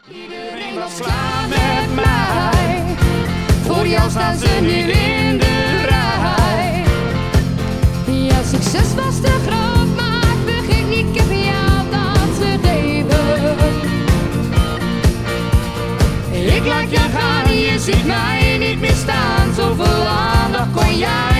Iedereen was klaar met mij. Voor jou staan ze nu in de rij. Ja, succes was te groot, maar vergeet niet, ik heb jou dat gegeven. Ik laat je gaan en je ziet mij niet meer staan. Zoveel aandacht kon jij